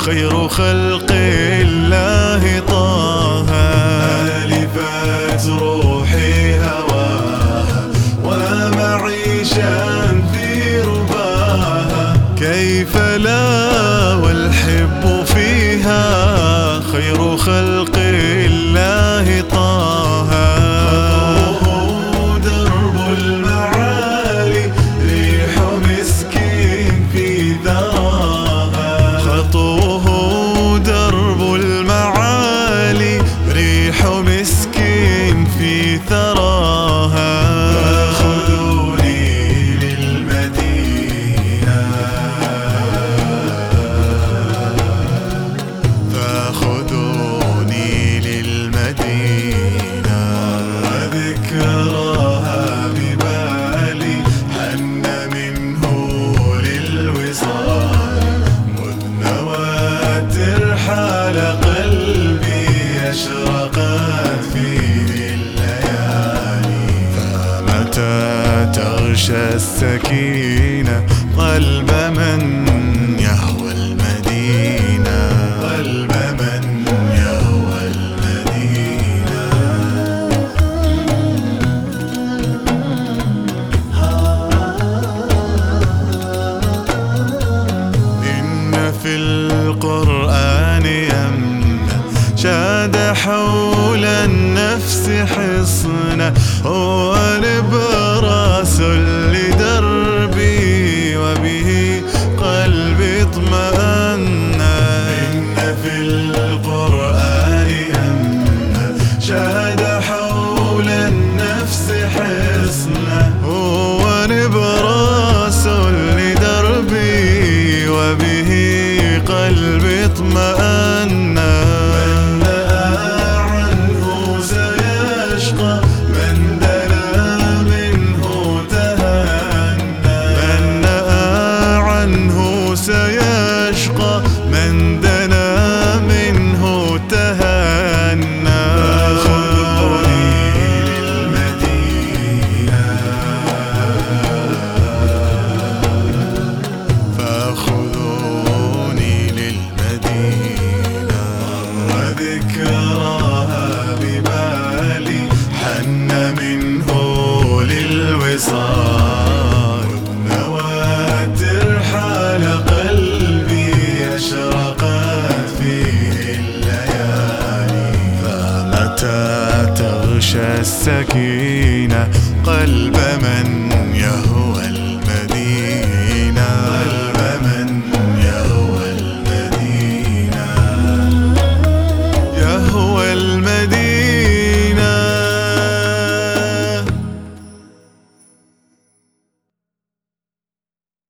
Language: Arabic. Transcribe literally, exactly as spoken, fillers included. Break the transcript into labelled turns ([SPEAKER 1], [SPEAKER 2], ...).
[SPEAKER 1] خير خلق الله طه. ألفت روحي هواها ومعيشا في رباها، كيف لا والحب فيها خير خلق الله طه. خطوه درب المعالي ريح مسك في ثراها، خطوه درب المعالي ريح مسك في ثراها. فخذوني للمدينة، فخذوني للمدينة، وذكراها ببالي حن منه للوصال، مذ نوى ترحال قلبي أشرقت فيه الليالي. فمتى تغشى السكينة قلب من يهوى المدينة، قلب من يهوى المدينة. إن في القرآن يمنى شاد حول النفس حصنا، هو نبراس لدربي وبه قلبي اطمأنا. إن في القرآن يمنى شاد حول النفس حصنا، هو نبراس لدربي وبه قلبي اطمأنا. من نأى عنه سيشقى، من دنا منه تهنى، من نأى عنه سيشقى، من دنا منه تهنى. فخذوني للمدينة، فخذوني للمدينة، وذكراها ببالي حن منه للوصال، نوى ترحال قلبي أشرقت فيه الليالي. فمتى تغشى السكينة قلب من